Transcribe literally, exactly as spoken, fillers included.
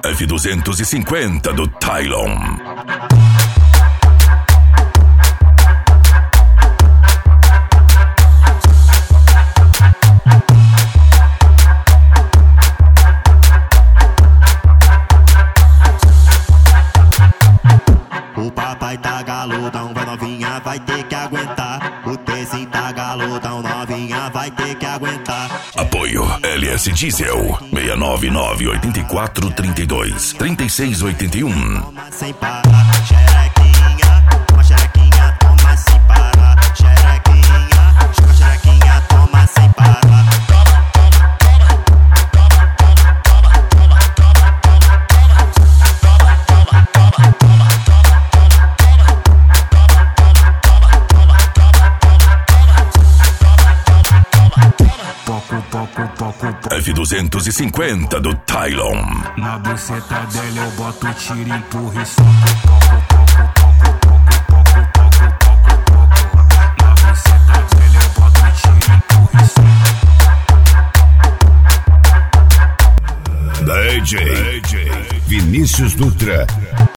F duzentos e cinquenta do Tylon. O papai tá galudão, vai novinha, vai ter que aguentar. O Tezinho tá galudão, novinha, vai ter que aguentar. Apoio L S Diesel seis nove nove oito quatro três dois três seis oito um. Toma sem parar, xerequinha, toma xerequinha, toma sem parar. Xerequinha, toma xerequinha, toma sem parar. F duzentos e cinquenta do Tylon. Na buceta dela eu boto tiro e empurro e soco, toco, toco, toco, toco, toco, toco, toco. Na buceta dela eu boto tiro e empurro e soco. D J Vinícius Dutra.